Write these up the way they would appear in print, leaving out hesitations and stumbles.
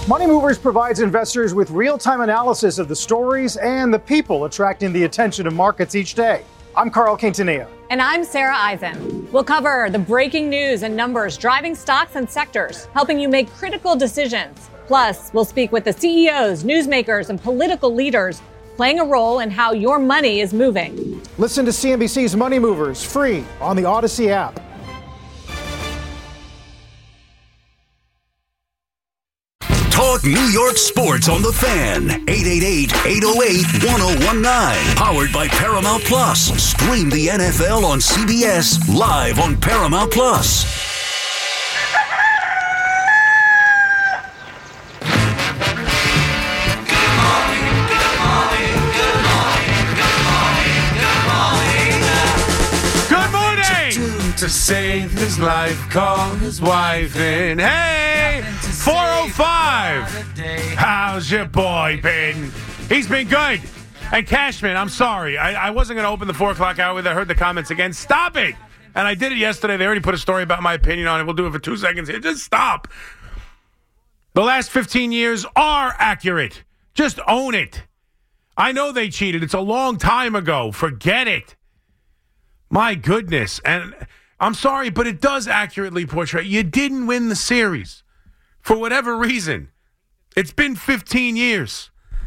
Money Movers provides investors with real-time analysis of the stories and the people attracting the attention of markets each day. I'm Carl Quintanilla. And I'm Sarah Eisen. We'll cover the breaking news and numbers driving stocks and sectors, helping you make critical decisions. Plus, we'll speak with the CEOs, newsmakers, and political leaders playing a role in how your money is moving. Listen to CNBC's Money Movers free on the Odyssey app. Talk New York sports on the Fan. 888-808-1019. Powered by Paramount Plus. Stream the NFL on CBS live on Paramount Plus. To save his life, call his wife in. Hey, 405. How's your boy been? He's been good. And Cashman, I'm sorry. I wasn't going to open the 4 o'clock hour with I heard the comments again. Stop it. And I did it yesterday. They already put a story about my opinion on it. We'll do it for 2 seconds here. Just stop. The last 15 years are accurate. Just own it. I know they cheated. It's a long time ago. Forget it. My goodness. And I'm sorry, but it does accurately portray. You didn't win the series for whatever reason. It's been 15 years.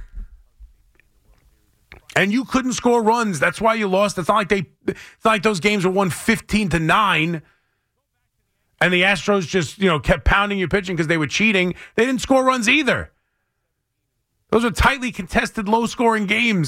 And you couldn't score runs. That's why you lost. It's not like those games were won 15-9. And the Astros just, kept pounding your pitching because they were cheating. They didn't score runs either. Those are tightly contested, low-scoring games.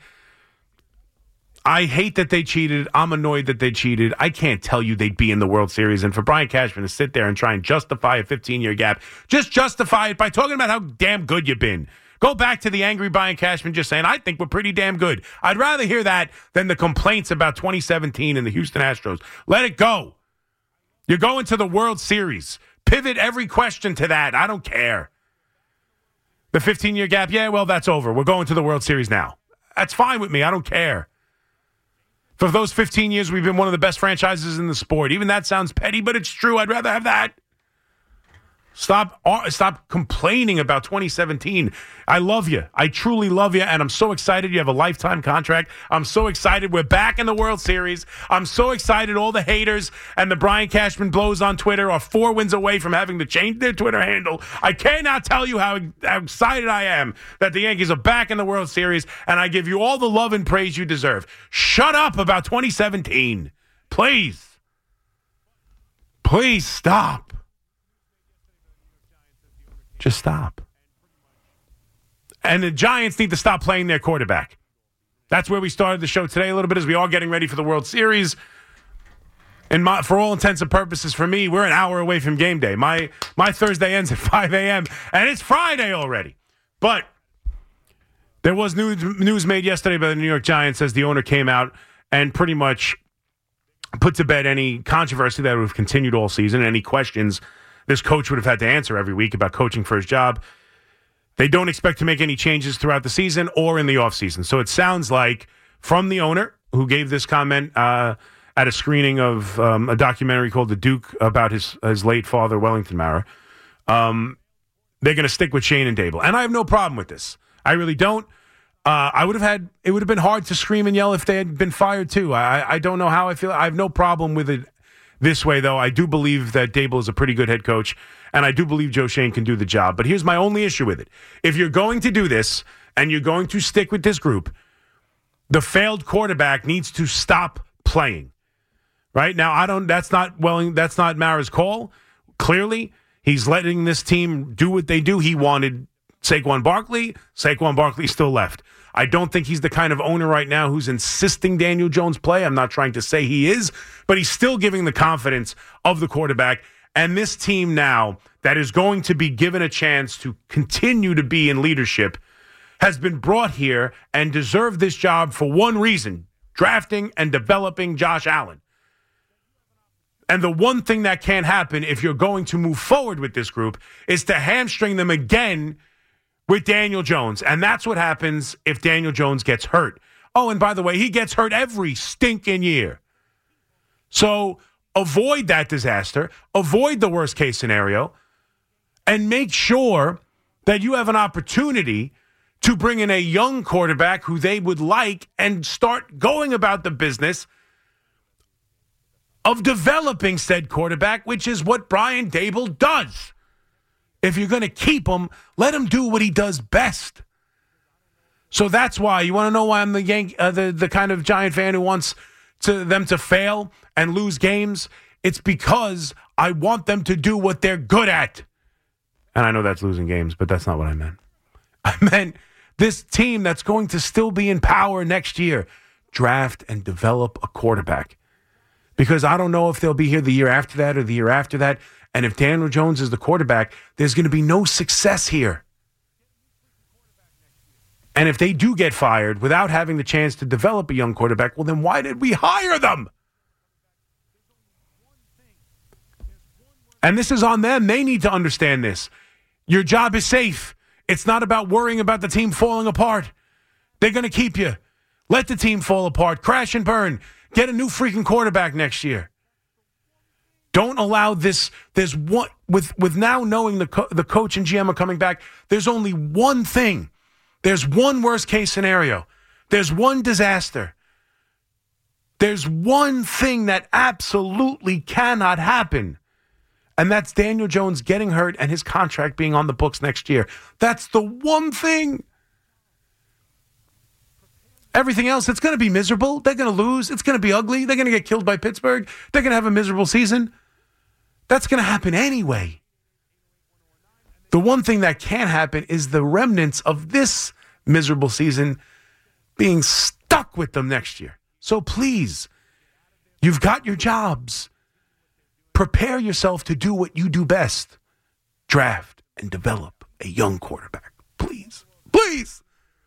I hate that they cheated. I'm annoyed that they cheated. I can't tell you they'd be in the World Series. And for Brian Cashman to sit there and try and justify a 15-year gap, just justify it by talking about how damn good you've been. Go back to the angry Brian Cashman just saying, I think we're pretty damn good. I'd rather hear that than the complaints about 2017 and the Houston Astros. Let it go. You're going to the World Series. Pivot every question to that. I don't care. The 15-year gap, yeah, well, that's over. We're going to the World Series now. That's fine with me. I don't care. For those 15 years, we've been one of the best franchises in the sport. Even that sounds petty, but it's true. I'd rather have that. Stop complaining about 2017. I love you. I truly love you, and I'm so excited you have a lifetime contract. I'm so excited we're back in the World Series. I'm so excited all the haters and the Brian Cashman blows on Twitter are 4 wins away from having to change their Twitter handle. I cannot tell you how excited I am that the Yankees are back in the World Series, and I give you all the love and praise you deserve. Shut up about 2017. Please. Please stop. Just stop. And the Giants need to stop playing their quarterback. That's where we started the show today a little bit as we are getting ready for the World Series. And for all intents and purposes, for me, we're an hour away from game day. My Thursday ends at 5 a.m., and it's Friday already. But there was news made yesterday by the New York Giants as the owner came out and pretty much put to bed any controversy that would have continued all season, any questions this coach would have had to answer every week about coaching for his job. They don't expect to make any changes throughout the season or in the offseason. So it sounds like from the owner who gave this comment at a screening of a documentary called The Duke about his late father, Wellington Mara, they're going to stick with Shane and Daboll. And I have no problem with this. I really don't. It would have been hard to scream and yell if they had been fired too. I don't know how I feel. I have no problem with it. This way, though, I do believe that Daboll is a pretty good head coach, and I do believe Joe Shane can do the job. But here's my only issue with it. If you're going to do this and you're going to stick with this group, the failed quarterback needs to stop playing. Right? Now, that's not Mara's call. Clearly, he's letting this team do what they do. He wanted Saquon Barkley. Saquon Barkley still left. I don't think he's the kind of owner right now who's insisting Daniel Jones play. I'm not trying to say he is, but he's still giving the confidence of the quarterback. And this team now that is going to be given a chance to continue to be in leadership has been brought here and deserved this job for one reason, drafting and developing Josh Allen. And the one thing that can't happen if you're going to move forward with this group is to hamstring them again with Daniel Jones. And that's what happens if Daniel Jones gets hurt. Oh, and by the way, he gets hurt every stinking year. So avoid that disaster, avoid the worst case scenario, and make sure that you have an opportunity to bring in a young quarterback who they would like and start going about the business of developing said quarterback, which is what Brian Daboll does. If you're going to keep him, let him do what he does best. So that's why. You want to know why I'm the kind of Giant fan who wants them to fail and lose games? It's because I want them to do what they're good at. And I know that's losing games, but that's not what I meant. I meant this team that's going to still be in power next year. Draft and develop a quarterback. Because I don't know if they'll be here the year after that or the year after that. And if Daniel Jones is the quarterback, there's going to be no success here. And if they do get fired without having the chance to develop a young quarterback, well, then why did we hire them? And this is on them. They need to understand this. Your job is safe. It's not about worrying about the team falling apart. They're going to keep you. Let the team fall apart. Crash and burn. Get a new freaking quarterback next year. Don't allow this. There's one with now knowing the coach and GM are coming back. There's only one thing. There's one worst case scenario. There's one disaster. There's one thing that absolutely cannot happen. And that's Daniel Jones getting hurt and his contract being on the books next year. That's the one thing. Everything else, it's going to be miserable. They're going to lose. It's going to be ugly. They're going to get killed by Pittsburgh. They're going to have a miserable season. That's going to happen anyway. The one thing that can happen is the remnants of this miserable season being stuck with them next year. So please, you've got your jobs. Prepare yourself to do what you do best. Draft and develop a young quarterback. Please. Please.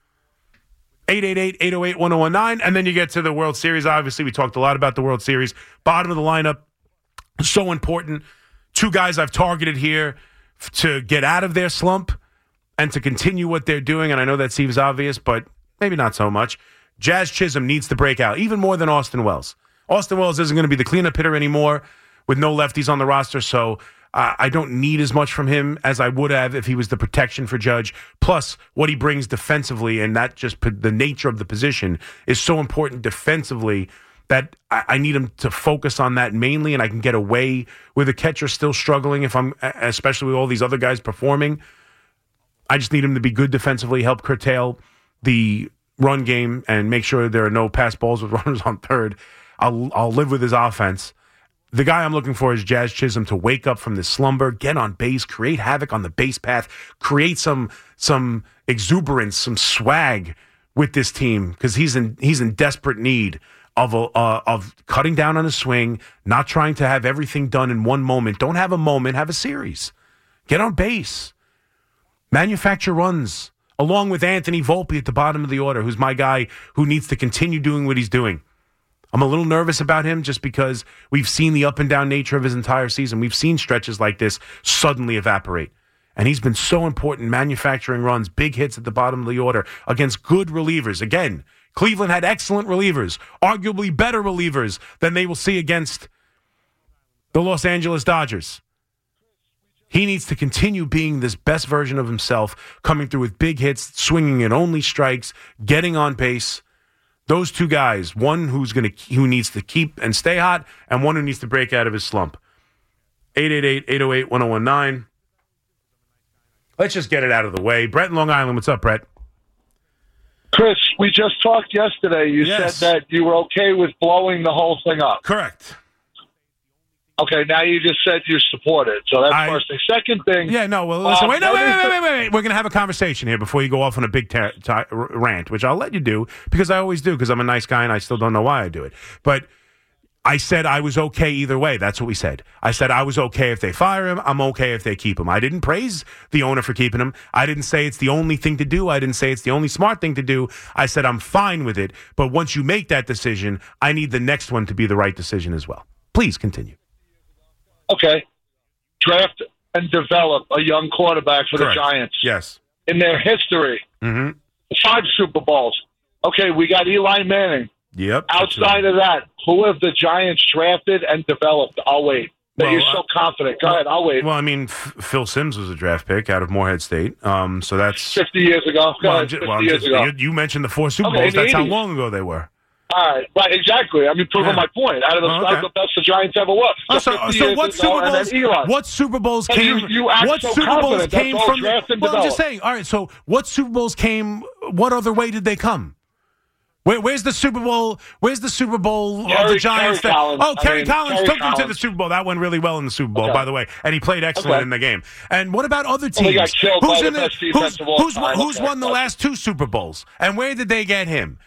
888-808-1019. And then you get to the World Series. Obviously, we talked a lot about the World Series. Bottom of the lineup, so important. Two guys I've targeted here to get out of their slump and to continue what they're doing. And I know that seems obvious, but maybe not so much. Jazz Chisholm needs to break out, even more than Austin Wells. Austin Wells isn't going to be the cleanup hitter anymore with no lefties on the roster, so I don't need as much from him as I would have if he was the protection for Judge. Plus, what he brings defensively, and that just the nature of the position is so important defensively that I need him to focus on that mainly, and I can get away with the catcher still struggling especially with all these other guys performing. I just need him to be good defensively, help curtail the run game, and make sure there are no pass balls with runners on third. I'll live with his offense. The guy I'm looking for is Jazz Chisholm to wake up from this slumber, get on base, create havoc on the base path, create some exuberance, some swag with this team because he's in desperate need of cutting down on his swing, not trying to have everything done in one moment. Don't have a moment, have a series. Get on base. Manufacture runs, along with Anthony Volpe at the bottom of the order, who's my guy who needs to continue doing what he's doing. I'm a little nervous about him just because we've seen the up and down nature of his entire season. We've seen stretches like this suddenly evaporate. And he's been so important manufacturing runs, big hits at the bottom of the order against good relievers. Again, Cleveland had excellent relievers, arguably better relievers than they will see against the Los Angeles Dodgers. He needs to continue being this best version of himself, coming through with big hits, swinging at only strikes, getting on base. Those two guys, one who needs to keep and stay hot, and one who needs to break out of his slump. 888-808-1019. Let's just get it out of the way. Brett in Long Island, what's up, Brett? Chris, we just talked yesterday. You said that you were okay with blowing the whole thing up. Correct. Okay, now you just said you support it. So that's first thing. Second thing. Yeah, no, well, listen, wait. We're going to have a conversation here before you go off on a big rant, which I'll let you do because I always do because I'm a nice guy and I still don't know why I do it. But I said I was okay either way. That's what we said. I said I was okay if they fire him. I'm okay if they keep him. I didn't praise the owner for keeping him. I didn't say it's the only thing to do. I didn't say it's the only smart thing to do. I said I'm fine with it. But once you make that decision, I need the next one to be the right decision as well. Please continue. Okay. Draft and develop a young quarterback for Correct. the Giants. Yes. In their history, 5 Super Bowls. Okay, we got Eli Manning. Yep. Outside of that, who have the Giants drafted and developed? I'll wait. that you're so confident? Go ahead, I'll wait. Well, I mean, Phil Simms was a draft pick out of Morehead State, so that's 50 years ago. You mentioned the 4 Super Bowls. That's how long ago they were. All right, exactly. I mean, proving my point. Out of the best the Giants ever were. So what Super Bowls came? What Super Bowls came from? Well, I'm just saying. All right, so what Super Bowls came? What other way did they come? Where's the Super Bowl? Where's the Super Bowl of the Giants? Kerry Collins took them to Collins. the Super Bowl. That went really well in the Super Bowl, by the way, and he played excellent in the game. And what about other teams? Who's won the last 2 Super Bowls? And where did they get him?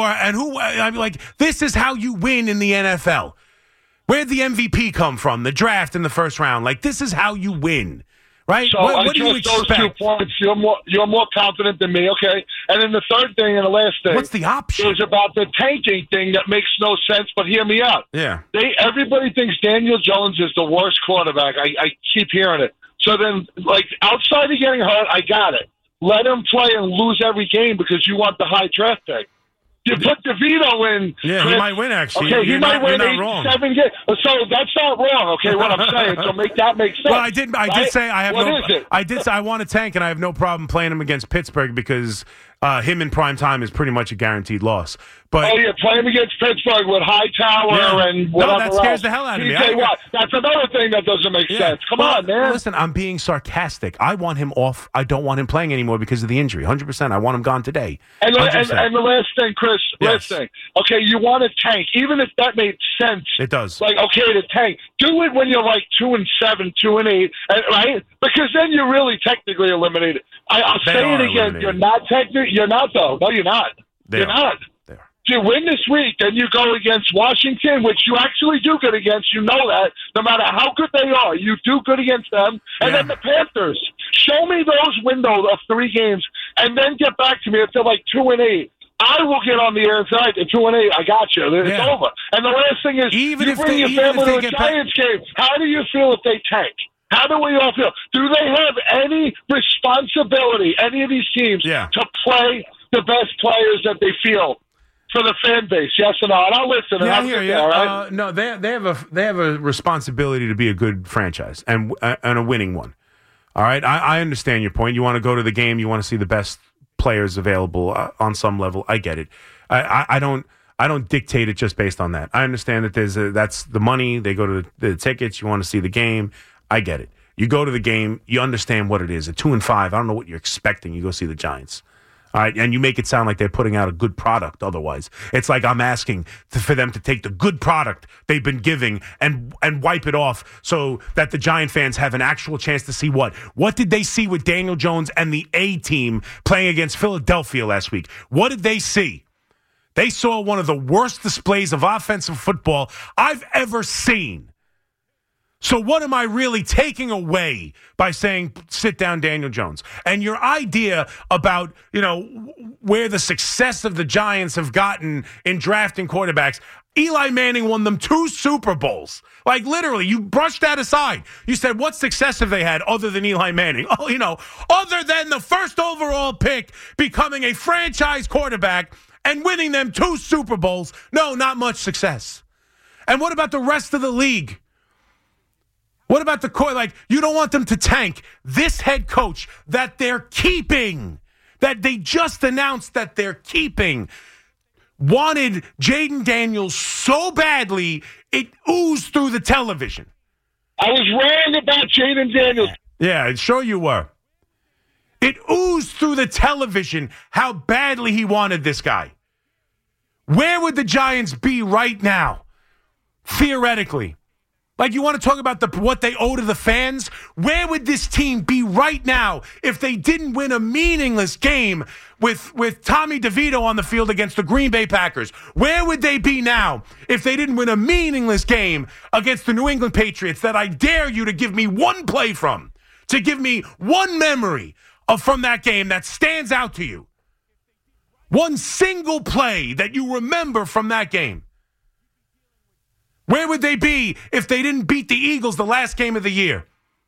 This is how you win in the NFL. Where'd the MVP come from? The draft in the first round. This is how you win. Right? So what do you expect? Those 2 points, you're more confident than me, okay? And then the third thing and the last thing. What's the option? Is about the tanking thing that makes no sense, but hear me out. Yeah. Everybody thinks Daniel Jones is the worst quarterback. I keep hearing it. So then, outside of getting hurt, I got it. Let him play and lose every game because you want the high draft pick. You put DeVito in. Yeah, Chris. He might win, actually. Okay, he might win 7 games. So that's not wrong, okay, what I'm saying. So make that make sense. Well, I did say I have I did say I want to tank, and I have no problem playing him against Pittsburgh because him in prime time is pretty much a guaranteed loss. But play him against Pittsburgh with Hightower and whatever that scares the hell out of me. That's another thing that doesn't make sense. Come on, man. Listen, I'm being sarcastic. I want him off. I don't want him playing anymore because of the injury. 100%. I want him gone today. And the last thing, Chris, last thing. Okay, you want to tank, even if that made sense. It does. To tank. Do it when you're 2-7, 2-8, right? Because then you're really technically eliminated. I'll say it again. Eliminated. You're not technically. You're not, though. No, you're not. You're not. You win this week, then you go against Washington, which you actually do good against. You know that. No matter how good they are, you do good against them. And then the Panthers. Show me those windows of 3 games, and then get back to me if they're 2-8. I will get on the air and say, 2-8, I got you. It's over. And the last thing is, you bring your family to a Giants game. How do you feel if they tank? How do we all feel? Do they have any responsibility, any of these teams, to play the best players that they feel? For the fan base, yes or no? And I'll listen. Yeah, I hear you. Right? No, they have a responsibility to be a good franchise and a winning one. All right, I understand your point. You want to go to the game. You want to see the best players available on some level. I get it. I don't dictate it just based on that. I understand that that's the money. They go to the tickets. You want to see the game. I get it. You go to the game. You understand what it is. At 2-5, I don't know what you're expecting. You go see the Giants. All right, and you make it sound like they're putting out a good product otherwise. It's like I'm asking for them to take the good product they've been giving and wipe it off so that the Giant fans have an actual chance to see what. What did they see with Daniel Jones and the A-team playing against Philadelphia last week? What did they see? They saw one of the worst displays of offensive football I've ever seen. So what am I really taking away by saying sit down Daniel Jones? And your idea about, where the success of the Giants have gotten in drafting quarterbacks, Eli Manning won them 2 Super Bowls. Literally, you brushed that aside. You said, what success have they had other than Eli Manning? Oh, other than the first overall pick becoming a franchise quarterback and winning them 2 Super Bowls. No, not much success. And what about the rest of the league? What about the core? You don't want them to tank. This head coach that they're keeping, that they just announced that they're keeping, wanted Jaden Daniels so badly, it oozed through the television. I was wrong about Jaden Daniels. Yeah, sure you were. It oozed through the television how badly he wanted this guy. Where would the Giants be right now, theoretically? You want to talk about what they owe to the fans? Where would this team be right now if they didn't win a meaningless game with Tommy DeVito on the field against the Green Bay Packers? Where would they be now if they didn't win a meaningless game against the New England Patriots that I dare you to give me one play from, to give me one memory from that game that stands out to you? One single play that you remember from that game. Where would they be if they didn't beat the Eagles the last game of the year?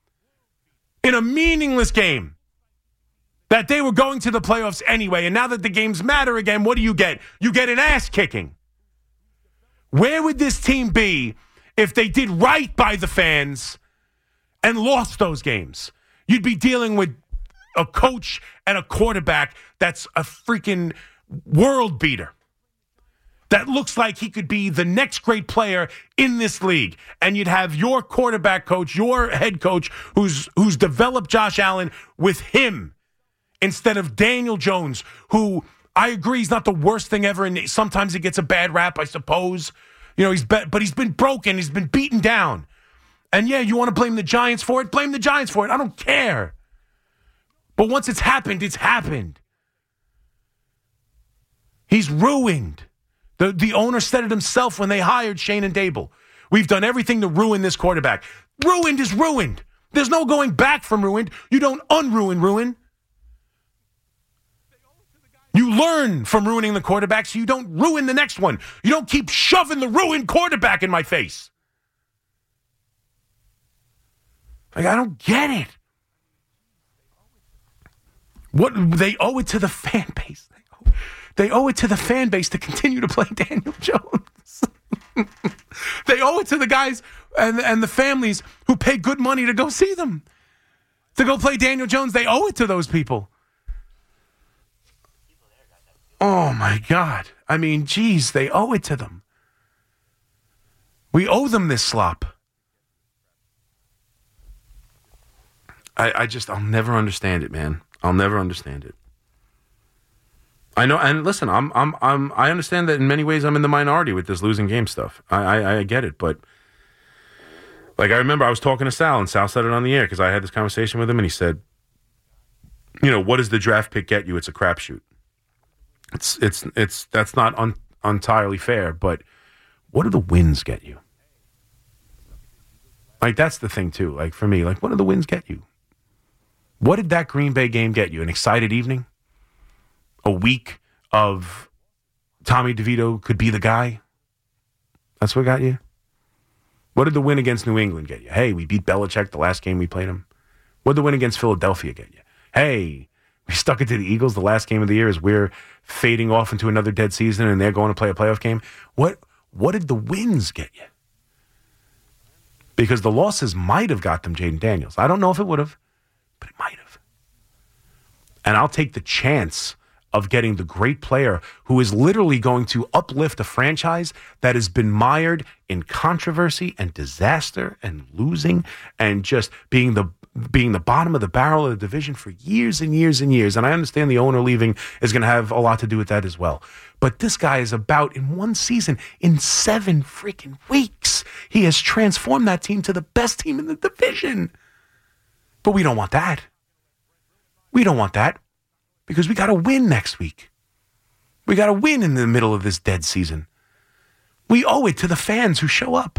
In a meaningless game that they were going to the playoffs anyway. And now that the games matter again, what do you get? You get an ass kicking. Where would this team be if they did right by the fans and lost those games. You'd be dealing with a coach and a quarterback that's a freaking world beater. That looks like he could be the next great player in this league. And you'd have your quarterback coach, your head coach, who's developed Josh Allen with him instead of Daniel Jones, who I agree is not the worst thing ever. And sometimes he gets a bad rap, I suppose. You know, but he's been broken. He's been beaten down. And yeah, you want to blame the Giants for it? Blame the Giants for it. I don't care. But once it's happened, it's happened. He's ruined. The owner said it himself when they hired Shane and Dable. We've done everything to ruin this quarterback. Ruined is ruined. There's no going back from ruined. You don't ruin. You learn from ruining the quarterback so you don't ruin the next one. You don't keep shoving the ruined quarterback in my face. Like, I don't get it. What they owe it to the fan base. They owe it to the fan base to continue to play Daniel Jones. They owe it to the guys and the families who pay good money to go see them. To go play Daniel Jones, they owe it to those people. Oh, my God. I mean, geez, they owe it to them. We owe them this slop. I'll never understand it, man. I'll never understand it. I know, and listen, I understand that in many ways I'm in the minority with this losing game stuff. I get it, but like I remember I was talking to Sal, and Sal said it on the air because I had this conversation with him, and he said, "You know, what does the draft pick get you? It's a crapshoot. It's that's not entirely fair, but what do the wins get you? Like that's the thing too. Like for me, like what do the wins get you? What did that Green Bay game get you? An excited evening? A week of Tommy DeVito could be the guy? That's what got you? What did the win against New England get you? Hey, we beat Belichick the last game we played him. What did the win against Philadelphia get you? Hey, we stuck it to the Eagles the last game of the year as we're fading off into another dead season and they're going to play a playoff game. What did the wins get you? Because the losses might have got them Jaden Daniels. I don't know if it would have, but it might have. And I'll take the chance of getting the great player who is literally going to uplift a franchise that has been mired in controversy and disaster and losing and just being the bottom of the barrel of the division for years and years and years. And I understand the owner leaving is going to have a lot to do with that as well. But this guy is about, in one season, in 7 freaking weeks, he has transformed that team to the best team in the division. But we don't want that. We don't want that because we got to win next week. We got to win in the middle of this dead season. We owe it to the fans who show up.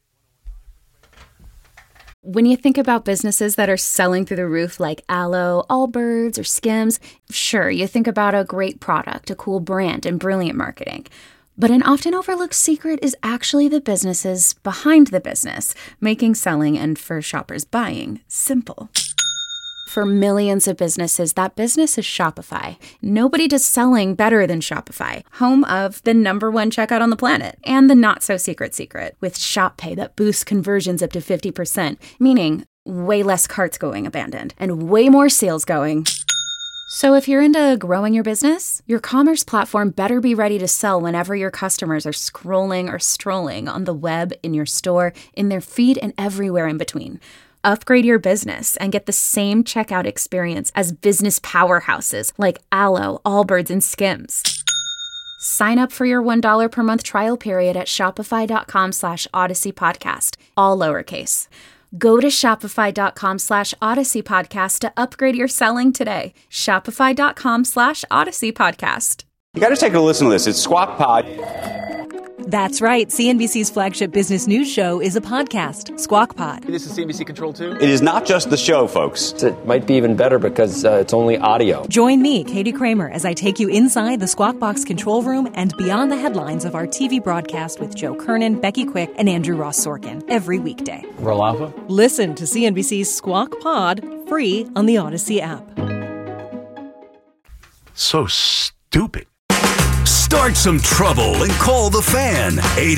When you think about businesses that are selling through the roof like Aloe, Allbirds, or Skims, sure, you think about a great product, a cool brand, and brilliant marketing. But an often overlooked secret is actually the businesses behind the business, making selling and for shoppers buying simple. For millions of businesses, that business is Shopify. Nobody does selling better than Shopify, home of the #1 checkout on the planet and the not-so-secret secret with Shop Pay that boosts conversions up to 50%, meaning way less carts going abandoned and way more sales going. So if you're into growing your business, your commerce platform better be ready to sell whenever your customers are scrolling or strolling on the web, in your store, in their feed, and everywhere in between. Upgrade your business and get the same checkout experience as business powerhouses like Aloe, Allbirds, and Skims. Sign up for your $1 per month trial period at shopify.com/Odyssey Podcast, all lowercase. Go to shopify.com/Odyssey Podcast to upgrade your selling today. Shopify.com/Odyssey Podcast. You got to take a listen to this. It's Squawk Pod. That's right. CNBC's flagship business news show is a podcast, Squawk Pod. This is CNBC Control 2? It is not just the show, folks. It might be even better because it's only audio. Join me, Katie Kramer, as I take you inside the Squawk Box control room and beyond the headlines of our TV broadcast with Joe Kernan, Becky Quick, and Andrew Ross Sorkin every weekday. Roll Alpha? Listen to CNBC's Squawk Pod free on the Odyssey app. So stupid. Start some trouble and call the Fan.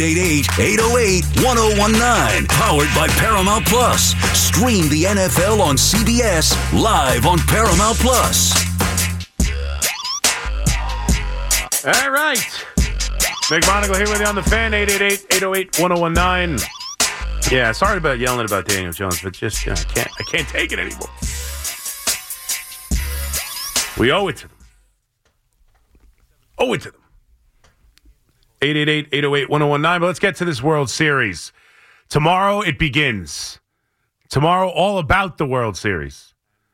888-808-1019. Powered by Paramount Plus. Stream the NFL on CBS live on Paramount Plus. All right. McMonagle here with you on the Fan. 888-808-1019. Yeah, sorry about yelling about Daniel Jones, but just I can't take it anymore. We owe it to them. 888-808-1019. But let's get to this World Series. Tomorrow it begins. Tomorrow, all about the World Series.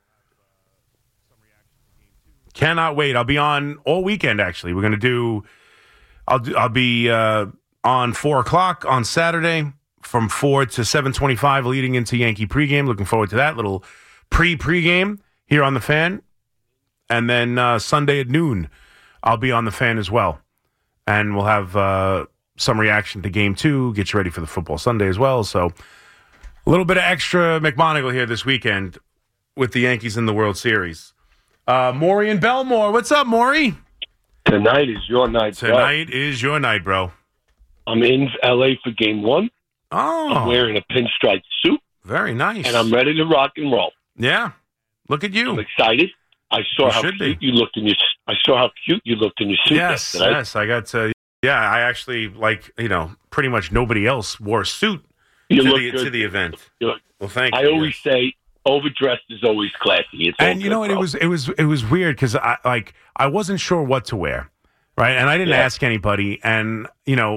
Cannot wait. I'll be on all weekend, actually. We're going to do... I'll be on 4 o'clock on Saturday from 4 to 7:25 leading into Yankee pregame. Looking forward to that little pregame here on the Fan. And then Sunday at noon, I'll be on the Fan as well. And we'll have some reaction to Game 2, get you ready for the Football Sunday as well. So a little bit of extra McMonagle here this weekend with the Yankees in the World Series. Maury in Belmore. What's up, Maury? Tonight is your night, bro. Tonight is your night, bro. I'm in L.A. for Game 1. Oh. I'm wearing a pinstripe suit. Very nice. And I'm ready to rock and roll. Yeah. Look at you. I'm excited. I saw how cute you looked in your suit yesterday. Yes. I got to. Yeah, I actually pretty much nobody else wore a suit to the event. Well, thank you. I always say overdressed is always classy. And you know what? It was weird because I wasn't sure what to wear, right? And I didn't ask anybody. And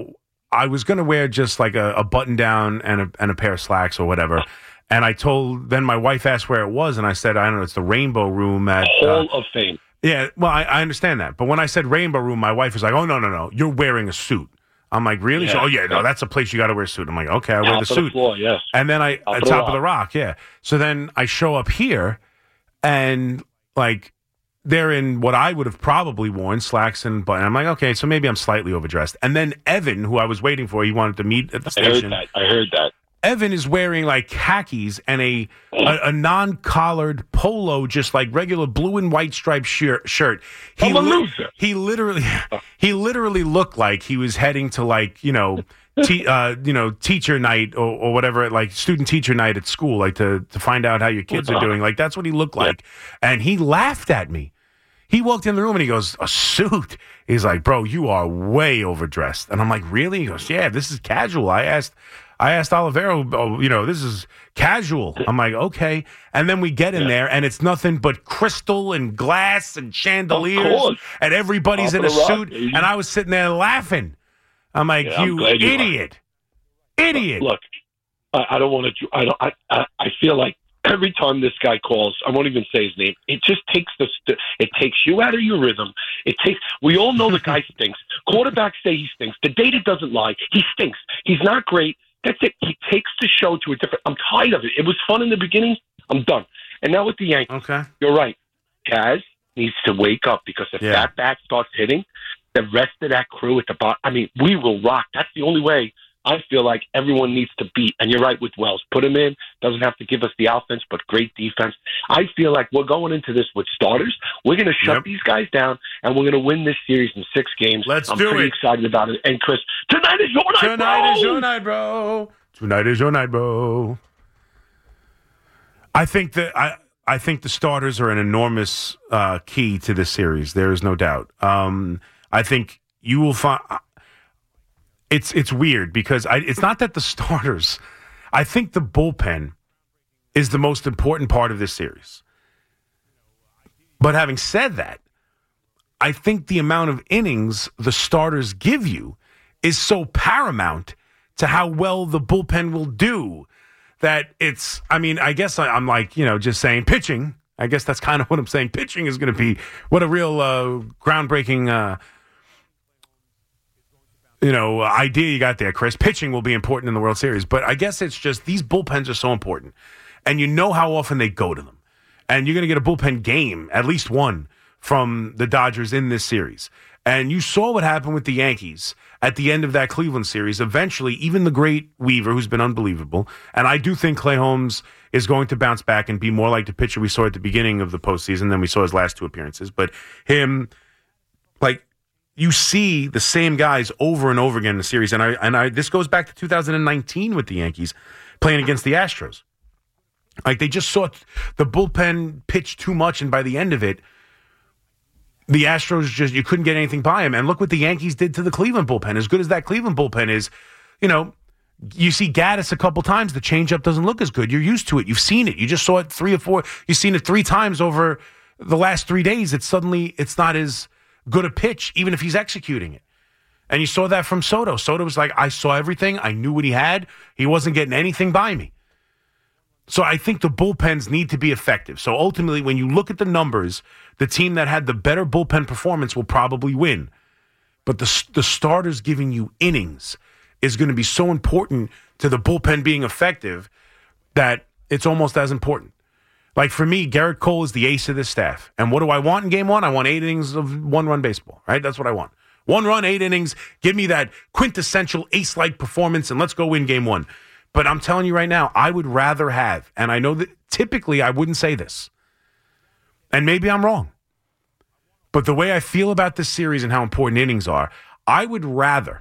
I was going to wear just like a button down and a pair of slacks or whatever. And then my wife asked where it was, and I said, I don't know, it's the Rainbow Room at Hall of Fame. Yeah, well, I understand that. But when I said Rainbow Room, my wife was like, oh, no, you're wearing a suit. I'm like, really? Yeah. No, that's a place you got to wear a suit. I'm like, okay, I wear the suit. Top of the floor, yes. And then top of the rock, yeah. So then I show up here, and they're in what I would have probably worn, slacks and button. I'm like, okay, so maybe I'm slightly overdressed. And then Evan, who I was waiting for, he wanted to meet at the station. I heard that. Evan is wearing khakis and a non-collared polo, just like regular blue and white striped shirt. I'm a loser. He literally looked like he was heading to teacher night or whatever, student teacher night at school, to find out how your kids are doing. That's what he looked like. Yeah. And he laughed at me. He walked in the room and he goes, a suit? He's like, bro, you are way overdressed. And I'm like, really? He goes, yeah, this is casual. I asked Olivero, this is casual. I'm like, okay. And then we get in there, and it's nothing but crystal and glass and chandeliers, and everybody's in a suit. And I was sitting there laughing. I'm like, you idiot. Idiot. Look, I don't want to. I feel like every time this guy calls, I won't even say his name. It just takes it takes you out of your rhythm. We all know the guy stinks. Quarterbacks say he stinks. The data doesn't lie. He stinks. He's not great. That's it. He takes the show to a different... I'm tired of it. It was fun in the beginning. I'm done. And now with the Yankees, You're right. Kaz needs to wake up because if that bat starts hitting, the rest of that crew at the bottom... we will rock. That's the only way I feel like everyone needs to beat. And you're right with Wells. Put him in. Doesn't have to give us the offense, but great defense. I feel like we're going into this with starters. We're going to shut these guys down, and we're going to win this series in 6 games. I'm pretty excited about it. And Chris, tonight is your night, bro! Tonight is your night, bro. Tonight is your night, bro. I think the starters are an enormous key to this series. There is no doubt. I think you will find... It's weird because it's not that the starters. I think the bullpen is the most important part of this series. But having said that, I think the amount of innings the starters give you is so paramount to how well the bullpen will do that it's, I guess I'm just saying pitching. I guess that's kind of what I'm saying. Pitching is going to be what a real groundbreaking idea you got there, Chris. Pitching will be important in the World Series, but I guess it's just these bullpens are so important, and you know how often they go to them, and you're going to get a bullpen game, at least one, from the Dodgers in this series. And you saw what happened with the Yankees at the end of that Cleveland series. Eventually, even the great Weaver, who's been unbelievable, and I do think Clay Holmes is going to bounce back and be more like the pitcher we saw at the beginning of the postseason than we saw his last 2 appearances. But him, you see the same guys over and over again in the series. And I this goes back to 2019 with the Yankees playing against the Astros. Like, they just saw the bullpen pitch too much, and by the end of it, the Astros you couldn't get anything by him. And look what the Yankees did to the Cleveland bullpen. As good as that Cleveland bullpen is, you see Gaddis a couple times, the changeup doesn't look as good. You're used to it. You've seen it. You just saw it 3 or 4. You've seen it 3 times over the last 3 days. It's not as good a pitch, even if he's executing it. And you saw that from Soto. Soto was like, I saw everything. I knew what he had. He wasn't getting anything by me. So I think the bullpens need to be effective. So ultimately, when you look at the numbers, the team that had the better bullpen performance will probably win. But the starters giving you innings is going to be so important to the bullpen being effective that it's almost as important. Like, for me, Garrett Cole is the ace of this staff. And what do I want in game 1? I want 8 innings of 1-run baseball, right? That's what I want. 1 run, 8 innings. Give me that quintessential ace-like performance, and let's go win game 1. But I'm telling you right now, I would rather have, and I know that typically I wouldn't say this, and maybe I'm wrong, but the way I feel about this series and how important innings are, I would rather,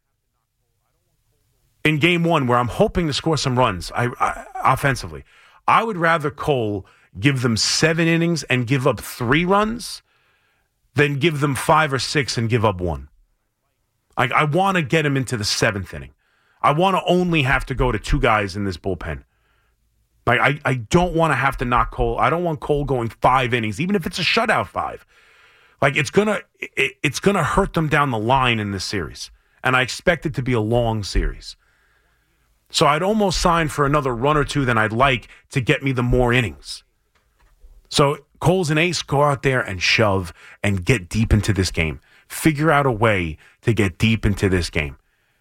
in game 1, where I'm hoping to score some runs offensively, I would rather Cole give them 7 innings and give up 3 runs than give them 5 or 6 and give up 1. Like, I want to get him into the 7th inning. I want to only have to go to 2 guys in this bullpen. Like, I don't want to have to knock Cole. I don't want Cole going 5 innings, even if it's a shutout 5. Like, it's gonna hurt them down the line in this series. And I expect it to be a long series. So I'd almost sign for another run or 2 than I'd like to get me the more innings. So Cole's an ace. Go out there and shove and get deep into this game. Figure out a way to get deep into this game.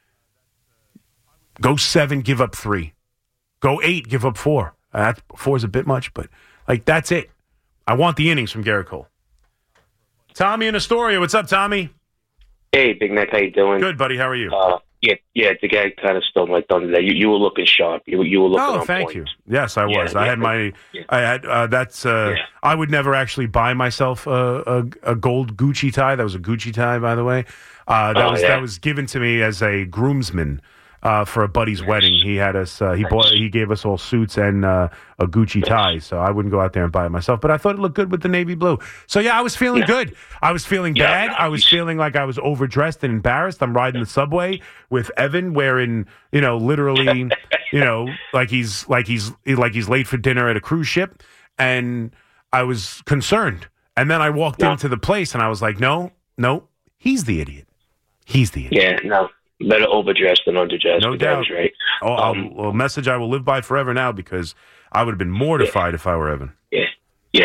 Go 7, give up 3. Go 8, give up 4. 4 is a bit much, but that's it. I want the innings from Garrett Cole. Tommy in Astoria. What's up, Tommy? Hey, Big Mac. How you doing? Good, buddy. How are you? Yeah. The guy kind of stole my thunder there. You were looking sharp. You were looking on thank point. you. Yes, I was. I had my. Yeah. I had. That's. I would never actually buy myself a gold Gucci tie. That was a Gucci tie, by the way. That was given to me as a groomsman. For a buddy's wedding, he had us. He gave us all suits and a Gucci tie. So I wouldn't go out there and buy it myself. But I thought it looked good with the navy blue. So yeah, I was feeling good. I was feeling bad. I was feeling like I was overdressed and embarrassed. I'm riding the subway with Evan, wearing literally, like he's late for dinner at a cruise ship, and I was concerned. And then I walked into the place and I was like, no, he's the idiot. He's the idiot. Yeah, no. Better overdressed than underdressed. No doubt. Right. A message I will live by forever now, because I would have been mortified if I were Evan. Yeah.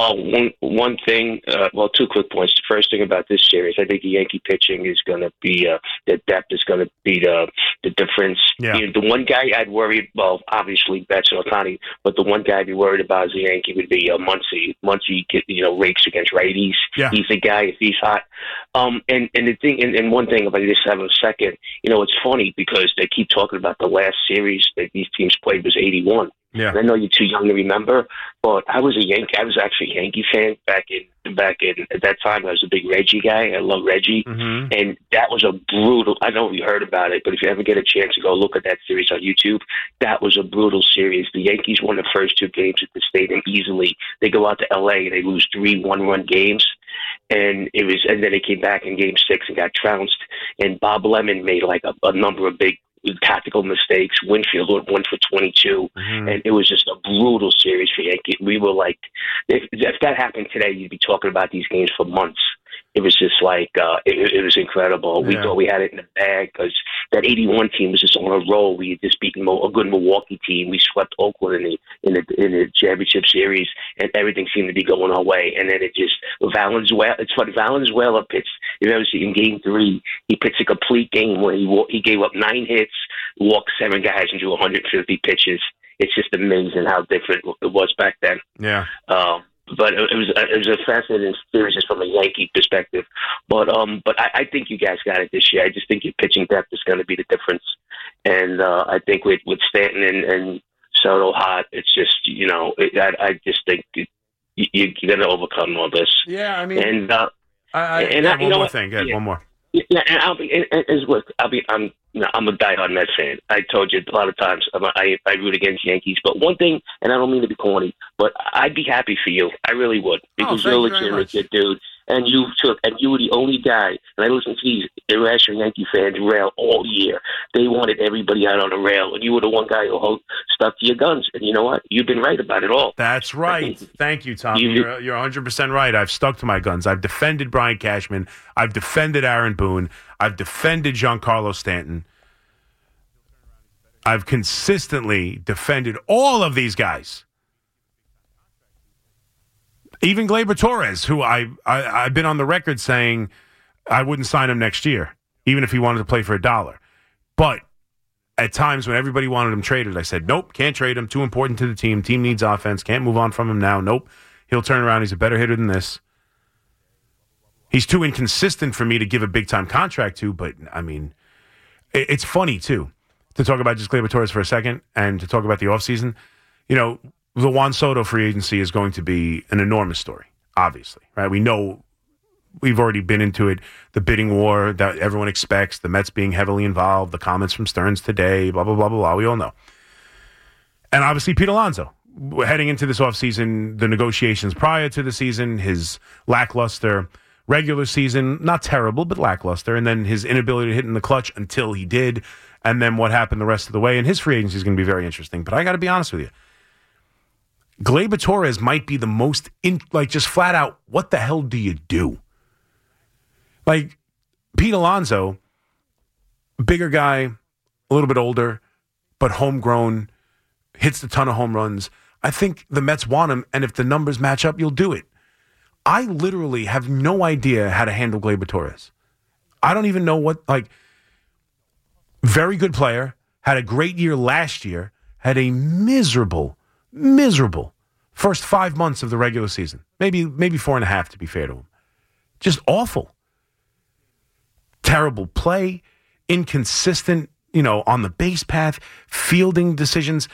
One thing, 2 quick points. The first thing about this series, I think the Yankee pitching is going to be, the depth is going to be the difference. Yeah. The one guy I'd worry, obviously Betts and Ohtani, but the one guy I'd be worried about as a Yankee would be Muncy. Muncy, rakes against righties. Yeah. He's the guy if he's hot. And the thing, and one thing, if I just have a second, it's funny because they keep talking about the last series that these teams played was 81. Yeah. And I know you're too young to remember, but I was actually a Yankee fan back in at that time. I was a big Reggie guy. I love Reggie. Mm-hmm. And that was a brutal, I don't know if you heard about it, but if you ever get a chance to go look at that series on YouTube, that was a brutal series. The Yankees won the first 2 games at the stadium easily. They go out to LA and they lose 3 1-run games. And then they came back in game 6 and got trounced. And Bob Lemon made a number of big tactical mistakes. Winfield went for 22, and it was just a brutal series for Yankees. We were like, if that happened today, you'd be talking about these games for months. It was just like it was incredible. We thought we had it in the bag because that 81 team was just on a roll. We had just beaten a good Milwaukee team. We swept Oakland in the championship series, and everything seemed to be going our way. And then Valenzuela. It's funny. Valenzuela pitched. You ever see in Game 3? He pitched a complete game where he gave up 9 hits, walked 7 guys, and threw 150 pitches. It's just amazing how different it was back then. Yeah. But it was a fascinating series just from a Yankee perspective. But I think you guys got it this year. I just think your pitching depth is going to be the difference. And I think with Stanton and Soto hot, it's just I just think you're going to overcome all this. Yeah, I mean, and One more thing. Good, one more. Yeah, and I'm a diehard Mets fan. I told you a lot of times I root against Yankees. But one thing, and I don't mean to be corny, but I'd be happy for you. I really would, because you're a legitimate dude. And you were the only guy. And I listened to these irrational Yankee fans rail all year. They wanted everybody out on the rail, and you were the one guy who stuck to your guns. And you know what? You've been right about it all. That's right. Thank you, Tom. You're 100% right. I've stuck to my guns. I've defended Brian Cashman. I've defended Aaron Boone. I've defended Giancarlo Stanton. I've consistently defended all of these guys. Even Gleyber Torres, who I've been on the record saying I wouldn't sign him next year, even if he wanted to play for $1. But at times when everybody wanted him traded, I said, nope, can't trade him. Too important to the team. Team needs offense. Can't move on from him now. Nope. He'll turn around. He's a better hitter than this. He's too inconsistent for me to give a big-time contract to, but, I mean, it's funny, too, to talk about just Gleyber Torres for a second and to talk about the offseason. You know, the Juan Soto free agency is going to be an enormous story, obviously, right? We know we've already been into it, the bidding war that everyone expects, the Mets being heavily involved, the comments from Stearns today, blah, blah, blah, blah, blah. We all know. And obviously Pete Alonso, heading into this offseason, the negotiations prior to the season, his lackluster regular season, not terrible, but lackluster, and then his inability to hit in the clutch until he did, and then what happened the rest of the way. And his free agency is going to be very interesting. But I got to be honest with you. Gleyber Torres might be the most, just flat out, what the hell do you do? Like, Pete Alonso, bigger guy, a little bit older, but homegrown, hits a ton of home runs. I think the Mets want him, and if the numbers match up, you'll do it. I literally have no idea how to handle Gleyber Torres. I don't even know very good player, had a great year last year, had a miserable first 5 months of the regular season. Maybe 4.5 to be fair to him. Just awful. Terrible play, inconsistent, on the base path, fielding decisions,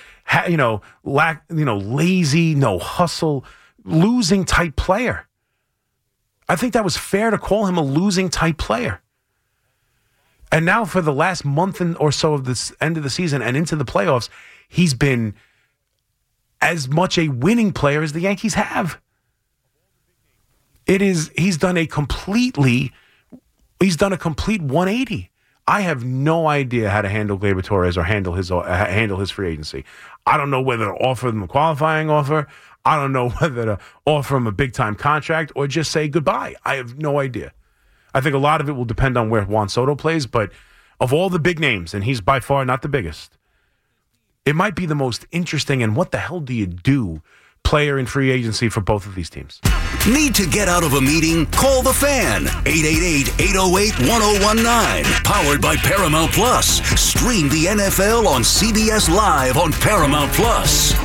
lazy, no hustle, losing type player. I think that was fair to call him a losing type player. And now for the last month or so of this end of the season and into the playoffs, he's been as much a winning player as the Yankees have. He's done a complete 180. I have no idea how to handle Gleyber Torres or handle his free agency. I don't know whether to offer them a qualifying offer. I don't know whether to offer him a big-time contract or just say goodbye. I have no idea. I think a lot of it will depend on where Juan Soto plays, but of all the big names, and he's by far not the biggest, it might be the most interesting, and what the hell do you do, player in free agency for both of these teams. Need to get out of a meeting? Call the Fan. 888-808-1019. Powered by Paramount Plus. Stream the NFL on CBS Live on Paramount Plus.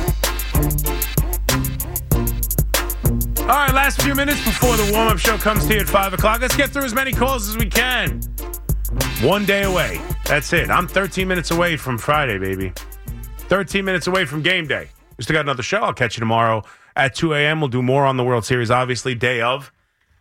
All right, last few minutes before the warm-up show comes to you at 5 o'clock. Let's get through as many calls as we can. 1 day away. That's it. I'm 13 minutes away from Friday, baby. 13 minutes away from game day. We still got another show. I'll catch you tomorrow at 2 a.m. We'll do more on the World Series, obviously, day of.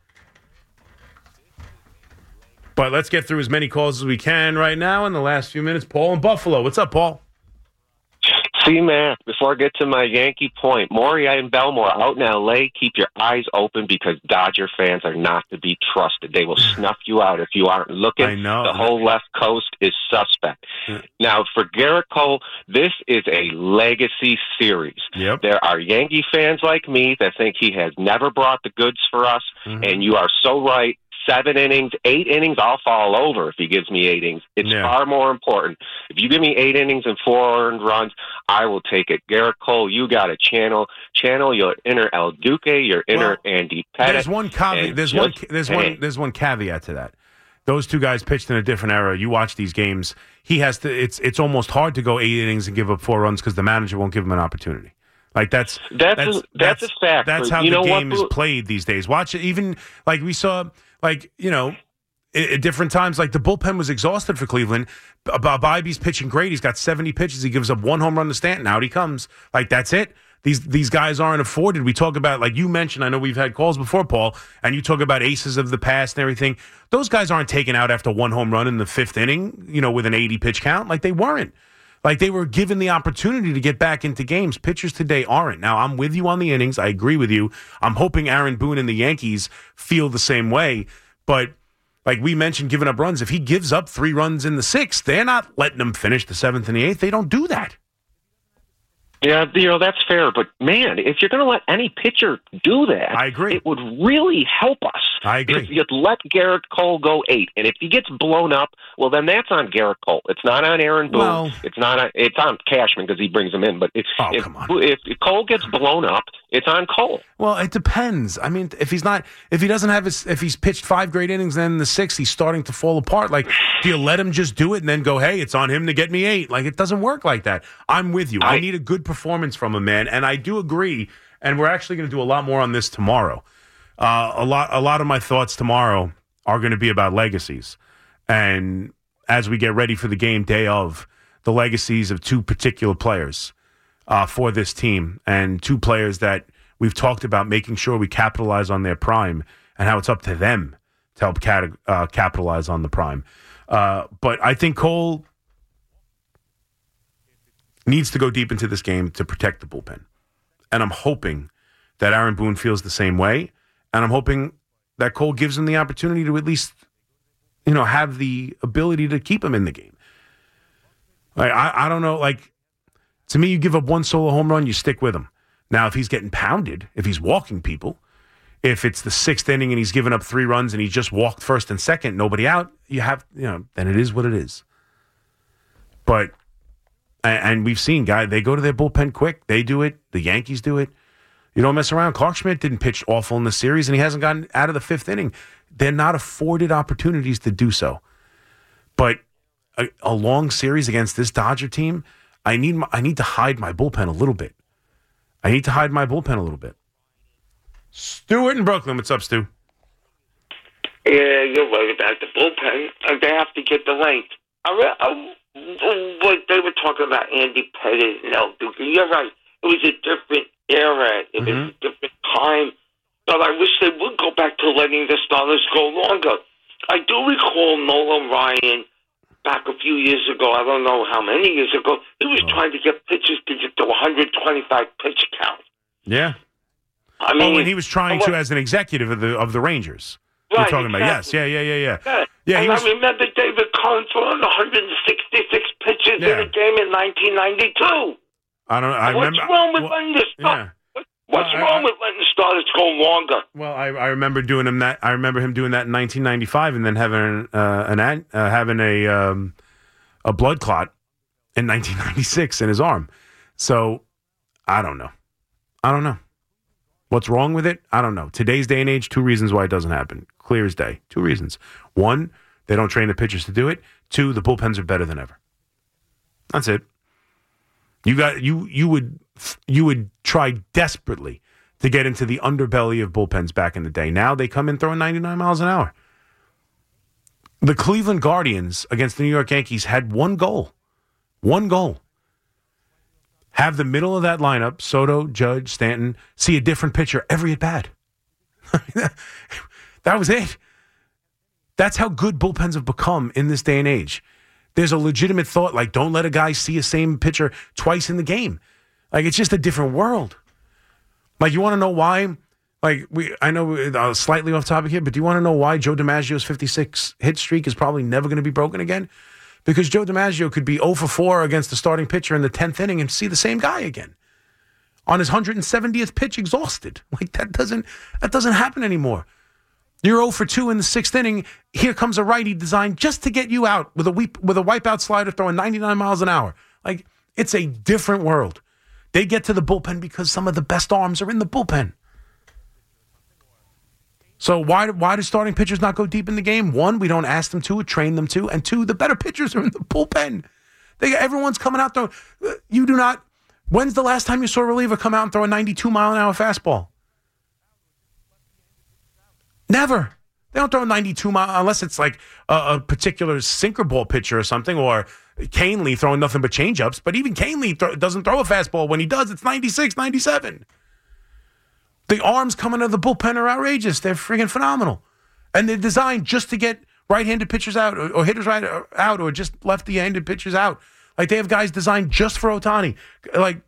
But let's get through as many calls as we can right now in the last few minutes. Paul in Buffalo. What's up, Paul? See, man, before I get to my Yankee point, Moriarty and Belmore out in L.A., keep your eyes open because Dodger fans are not to be trusted. They will snuff you out if you aren't looking. I know. The whole left coast is suspect. Now, for Garrett Cole, this is a legacy series. Yep. There are Yankee fans like me that think he has never brought the goods for us, and you are so right. 7 innings, 8 innings, I'll fall over if he gives me 8 innings. It's far more important. If you give me 8 innings and 4 earned runs, I will take it. Garrett Cole, you got to channel your inner El Duque, your inner Andy Pettitte. There's one caveat. There's one caveat to that. Those two guys pitched in a different era. You watch these games. He has to. It's almost hard to go 8 innings and give up 4 runs because the manager won't give him an opportunity. Like that's a fact. That's how the game is played these days. Watch it. Even like we saw. At different times, like the bullpen was exhausted for Cleveland. Bibby's pitching great. He's got 70 pitches. He gives up 1 home run to Stanton. Out he comes. Like, that's it. These guys aren't afforded. We talk about, like you mentioned, I know we've had calls before, Paul, and you talk about aces of the past and everything. Those guys aren't taken out after one home run in the fifth inning, with an 80 pitch count. Like they weren't. Like they were given the opportunity to get back into games. Pitchers today aren't. Now, I'm with you on the innings. I agree with you. I'm hoping Aaron Boone and the Yankees feel the same way. But like we mentioned, giving up runs, if he gives up 3 runs in the 6th, they're not letting him finish the 7th and the 8th. They don't do that. Yeah, that's fair. But, man, if you're going to let any pitcher do that, I agree. It would really help us. I agree. If you'd let Garrett Cole go 8, and if he gets blown up, well, then that's on Garrett Cole. It's not on Aaron Boone. Well, it's on Cashman because he brings him in. But if Cole gets blown up, it's on Cole. Well, it depends. I mean, if he's pitched 5 great innings, then in the 6th he's starting to fall apart. Like, do you let him just do it and then go, hey, it's on him to get me 8? Like, it doesn't work like that. I'm with you. I need a good performance from him, man. And I do agree. And we're actually going to do a lot more on this tomorrow. A lot of my thoughts tomorrow are going to be about legacies. And as we get ready for the game day of, the legacies of 2 particular players for this team, and 2 players that we've talked about making sure we capitalize on their prime, and how it's up to them to help capitalize on the prime. But I think Cole needs to go deep into this game to protect the bullpen. And I'm hoping that Aaron Boone feels the same way. And I'm hoping that Cole gives him the opportunity to at least, have the ability to keep him in the game. Like, I don't know. Like, to me, you give up 1 solo home run, you stick with him. Now, if he's getting pounded, if he's walking people, if it's the 6th inning and he's given up 3 runs and he just walked first and second, nobody out, then it is what it is. But, and we've seen guys, they go to their bullpen quick. They do it. The Yankees do it. You don't mess around. Clark Schmidt didn't pitch awful in the series, and he hasn't gotten out of the 5th inning. They're not afforded opportunities to do so. But a long series against this Dodger team, I need to hide my bullpen a little bit. Stuart in Brooklyn. What's up, Stu? Yeah, you're right about the bullpen. They have to get the length. What they were talking about, Andy Pettit and El Duque. You're right. It was a different era. It was a different time. But I wish they would go back to letting the starters go longer. I do recall Nolan Ryan back a few years ago. I don't know how many years ago. He was trying to get pitchers to get to 125 pitch count. Yeah. I mean, and he was trying to as an executive of the Rangers. Right, You're talking exactly. about yes, yeah. And I remember David Cohn throwing 166 pitches in a game in 1992. What's wrong with letting the starters? What's wrong with letting the starters go longer? Well, I remember doing him that. I remember him doing that in 1995, and then having a blood clot in 1996 in his arm. So I don't know. What's wrong with it? I don't know. Today's day and age, 2 reasons why it doesn't happen. Clear as day. 2 reasons. 1, they don't train the pitchers to do it. 2, the bullpens are better than ever. That's it. You would try desperately to get into the underbelly of bullpens back in the day. Now they come in throwing 99 miles an hour. The Cleveland Guardians against the New York Yankees had one goal. Have the middle of that lineup, Soto, Judge, Stanton, see a different pitcher every at bat. That was it. That's how good bullpens have become in this day and age. There's a legitimate thought, like, don't let a guy see a same pitcher twice in the game. Like, it's just a different world. Like, you want to know why? Like, I know slightly off topic here, but do you want to know why Joe DiMaggio's 56 hit streak is probably never going to be broken again? Because Joe DiMaggio could be 0 for 4 against the starting pitcher in the 10th inning and see the same guy again on his 170th pitch, exhausted. Like, that doesn't happen anymore. You're 0 for 2 in the 6th inning. Here comes a righty designed just to get you out with a wipeout slider throwing 99 miles an hour. Like, it's a different world. They get to the bullpen because some of the best arms are in the bullpen. So why do starting pitchers not go deep in the game? 1, we don't ask them to or train them to. And 2, the better pitchers are in the bullpen. Everyone's coming out throwing. You do not. When's the last time you saw a reliever come out and throw a 92-mile-an-hour fastball? Never. They don't throw a 92 mile unless it's like a particular sinker ball pitcher or something, or Canely throwing nothing but changeups, but even Canely doesn't throw a fastball. When he does, it's 96, 97. The arms coming out of the bullpen are outrageous. They're freaking phenomenal. And they're designed just to get right-handed pitchers out or hitters out or just left-handed pitchers out. Like, they have guys designed just for Ohtani. Like,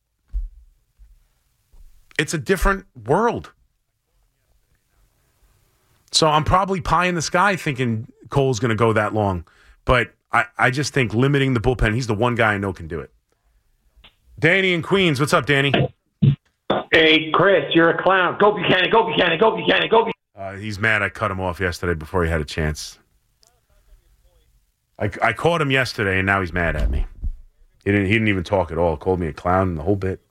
it's a different world. So I'm probably pie in the sky thinking Cole's going to go that long. But I just think limiting the bullpen, he's the one guy I know can do it. Danny in Queens. What's up, Danny? Hey, Chris, you're a clown. Go Buchanan, go Buchanan, go Buchanan, go Buchanan. He's mad I cut him off yesterday before he had a chance. I caught him yesterday, and now he's mad at me. He didn't even talk at all. Called me a clown and the whole bit.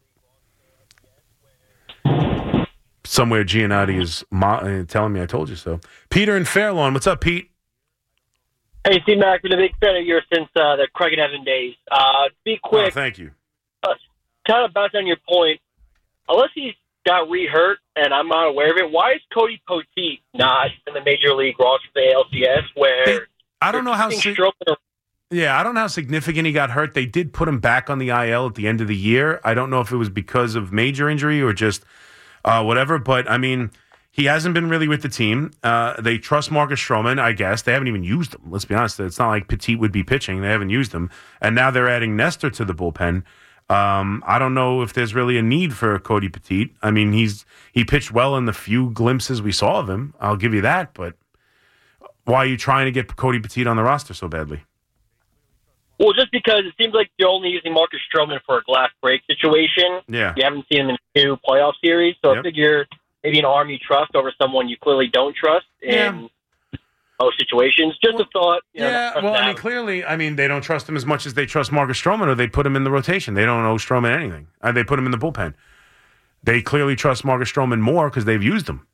Somewhere Giannotti is telling me I told you so. Peter in Fairlawn. What's up, Pete? Hey, C-Mac, been a big fan of yours since the Craig and Evan days. Be quick. Oh, thank you. Kind of bounce on your point. Unless he's got re-hurt, and I'm not aware of it, why is Cody Poteet not in the Major League roster for the ALCS? Where I don't know how. I don't know how significant he got hurt. They did put him back on the IL at the end of the year. I don't know if it was because of major injury or just whatever. But I mean, he hasn't been really with the team. They trust Marcus Stroman, I guess. They haven't even used him. Let's be honest. It's not like Petit would be pitching. They haven't used him, and now they're adding Nestor to the bullpen. I don't know if there's really a need for Cody Petit. I mean, he pitched well in the few glimpses we saw of him. I'll give you that. But why are you trying to get Cody Petit on the roster so badly? Well, just because it seems like you're only using Marcus Stroman for a glass break situation. Yeah. You haven't seen him in 2 playoff series, so I figure maybe an arm you trust over someone you clearly don't trust in most situations. Just a thought. Clearly, they don't trust him as much as they trust Marcus Stroman, or they put him in the rotation. They don't owe Stroman anything. They put him in the bullpen. They clearly trust Marcus Stroman more because they've used him.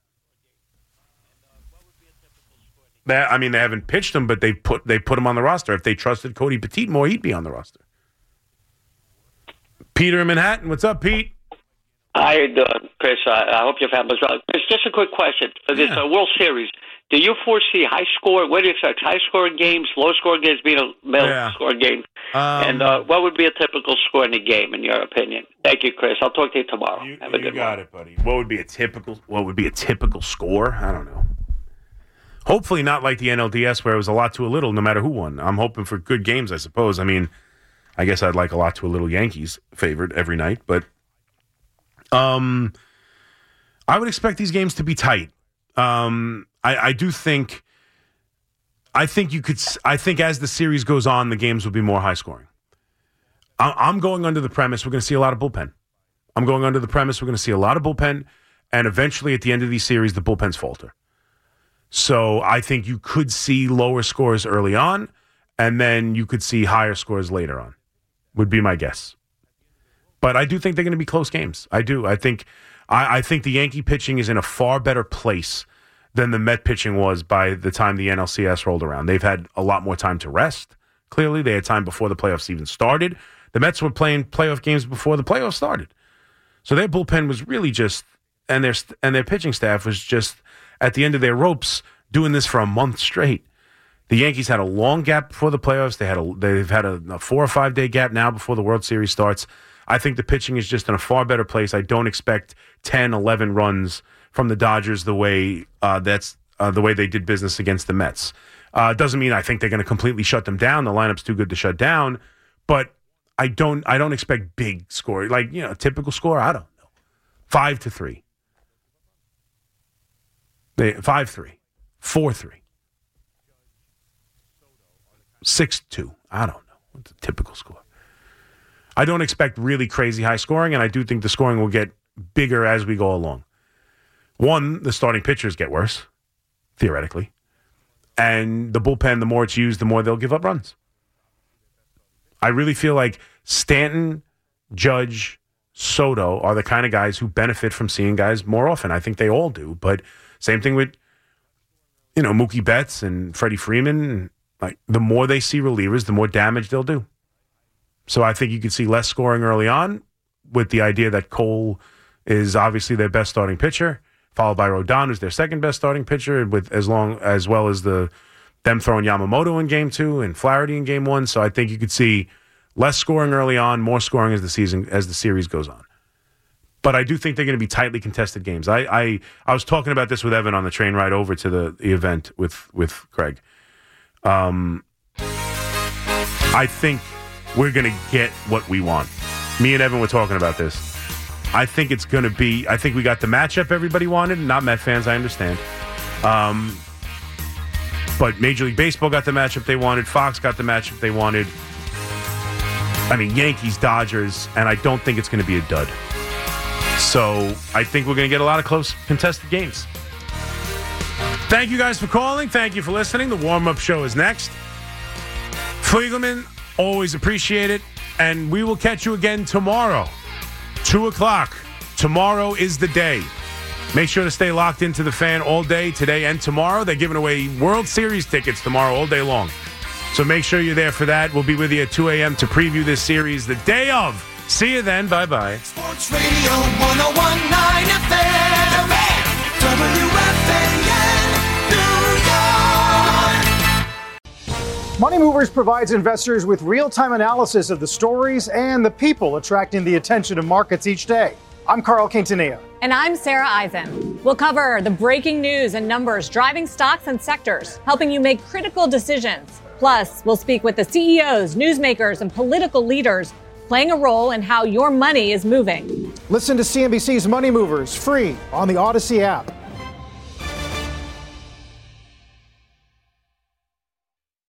They haven't pitched him, but they put him on the roster. If they trusted Cody Petit more, he'd be on the roster. Peter in Manhattan. What's up, Pete? How you doing, Chris? I hope your family's well. Chris, just a quick question. For this World Series, do you foresee what do you expect, high-scoring games, low-scoring games being a middle-scoring game? And what would be a typical score in the game, in your opinion? Thank you, Chris. I'll talk to you tomorrow. Have a good one. You got it, buddy. What would be a typical score? I don't know. Hopefully not like the NLDS where it was a lot to a little no matter who won. I'm hoping for good games, I suppose. I mean, I guess I'd like a lot to a little Yankees favored every night, but I would expect these games to be tight. I think as the series goes on, the games will be more high scoring. I'm going under the premise we're going to see a lot of bullpen. And eventually at the end of these series, the bullpens falter. So I think you could see lower scores early on, and then you could see higher scores later on, would be my guess. But I do think they're going to be close games. I do. I think the Yankee pitching is in a far better place than the Met pitching was by the time the NLCS rolled around. They've had a lot more time to rest. Clearly, they had time before the playoffs even started. The Mets were playing playoff games before the playoffs started. So their bullpen was really just, and their pitching staff was just at the end of their ropes doing this for a month straight. The Yankees had a long gap before the playoffs. They've had a 4 or 5 day gap now before the World Series starts. I think the pitching is just in a far better place. I don't expect 10, 11 runs from the Dodgers the way they did business against the Mets. Doesn't mean I think they're going to completely shut them down. The lineup's too good to shut down, but I don't expect big score. Like, a typical score, I don't know. 5-3. 5-3. 4-3. 6-2. I don't know. What's a typical score? I don't expect really crazy high scoring, and I do think the scoring will get bigger as we go along. One, the starting pitchers get worse, theoretically. And the bullpen, the more it's used, the more they'll give up runs. I really feel like Stanton, Judge, Soto are the kind of guys who benefit from seeing guys more often. I think they all do. But same thing with, Mookie Betts and Freddie Freeman. Like, the more they see relievers, the more damage they'll do. So I think you could see less scoring early on with the idea that Cole is obviously their best starting pitcher, followed by Rodon, who's their second best starting pitcher, with as well as the them throwing Yamamoto in game 2 and Flaherty in game 1. So I think you could see less scoring early on, more scoring as the series goes on. But I do think they're going to be tightly contested games. I was talking about this with Evan on the train ride over to the event with Craig. I think we're going to get what we want. Me and Evan were talking about this. I think it's going to be, I think we got the matchup everybody wanted. Not Met fans, I understand. But Major League Baseball got the matchup they wanted. Fox got the matchup they wanted. I mean, Yankees, Dodgers, and I don't think it's going to be a dud. So I think we're going to get a lot of close, contested games. Thank you guys for calling. Thank you for listening. The warm-up show is next. Fliegelman, always appreciate it. And we will catch you again tomorrow, 2 o'clock. Tomorrow is the day. Make sure to stay locked into the Fan all day, today and tomorrow. They're giving away World Series tickets tomorrow all day long. So make sure you're there for that. We'll be with you at 2 a.m. to preview this series the day of. See you then. Bye-bye. Sports Radio 101.9 FM. WFAN, New York. Money Movers provides investors with real-time analysis of the stories and the people attracting the attention of markets each day. I'm Carl Quintanilla. And I'm Sarah Eisen. We'll cover the breaking news and numbers driving stocks and sectors, helping you make critical decisions. Plus, we'll speak with the CEOs, newsmakers, and political leaders playing a role in how your money is moving. Listen to CNBC's Money Movers free on the Odyssey app.